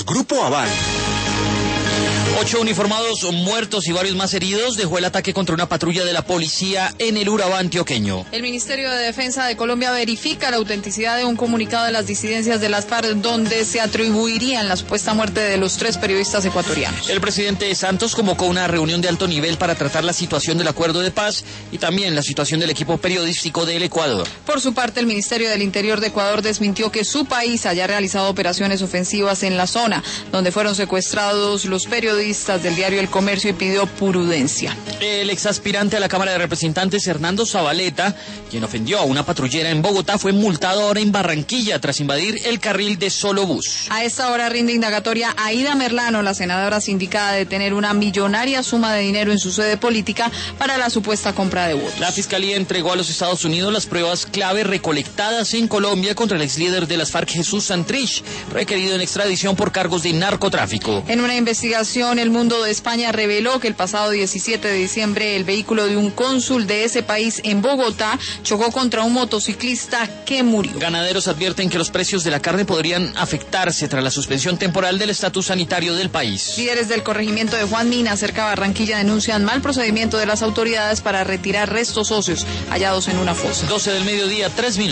Grupo Aval. 8 uniformados muertos y varios más heridos dejó el ataque contra una patrulla de la policía en el Urabá antioqueño. El Ministerio de Defensa de Colombia verifica la autenticidad de un comunicado de las disidencias de las FARC donde se atribuirían la supuesta muerte de los 3 periodistas ecuatorianos. El presidente Santos convocó una reunión de alto nivel para tratar la situación del acuerdo de paz y también la situación del equipo periodístico del Ecuador. Por su parte, el Ministerio del Interior de Ecuador desmintió que su país haya realizado operaciones ofensivas en la zona donde fueron secuestrados los periodistas del diario El Comercio y pidió prudencia. El exaspirante a la Cámara de Representantes, Hernando Zabaleta, quien ofendió a una patrullera en Bogotá, fue multado ahora en Barranquilla tras invadir el carril de solo bus. A esta hora rinde indagatoria Aida Merlano, la senadora sindicada de tener una millonaria suma de dinero en su sede política para la supuesta compra de votos. La Fiscalía entregó a los Estados Unidos las pruebas clave recolectadas en Colombia contra el ex líder de las FARC, Jesús Santrich, requerido en extradición por cargos de narcotráfico. En una investigación, El Mundo de España reveló que el pasado 17 de diciembre el vehículo de un cónsul de ese país en Bogotá chocó contra un motociclista que murió. Ganaderos advierten que los precios de la carne podrían afectarse tras la suspensión temporal del estatus sanitario del país. Líderes del corregimiento de Juan Mina, cerca de Barranquilla, denuncian mal procedimiento de las autoridades para retirar restos óseos hallados en una fosa. 12 del mediodía, 3 minutos.